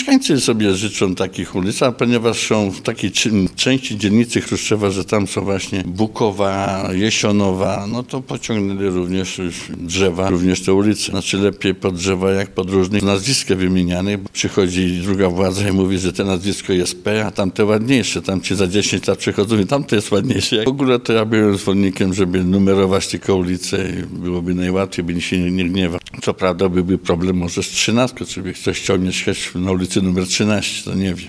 mieszkańcy sobie życzą takich ulic, a ponieważ są w takiej części dzielnicy Chruszczowa, że tam są właśnie Bukowa, Jesionowa, no to pociągnęli również drzewa, również te ulice. Znaczy lepiej pod drzewa jak pod różnych nazwiska wymienianych, bo przychodzi druga władza i mówi, że to nazwisko jest P, a tamte ładniejsze, tam ci za 10 lat przychodzą i tamte jest ładniejsze. W ogóle to ja byłem zwolennikiem, żeby numerować tylko ulice i byłoby najłatwiej, by się nie gniewał. Co prawda byłby problem może z 13, czy by ktoś chciał mieszkać na ulicy numer 13, to nie wiem.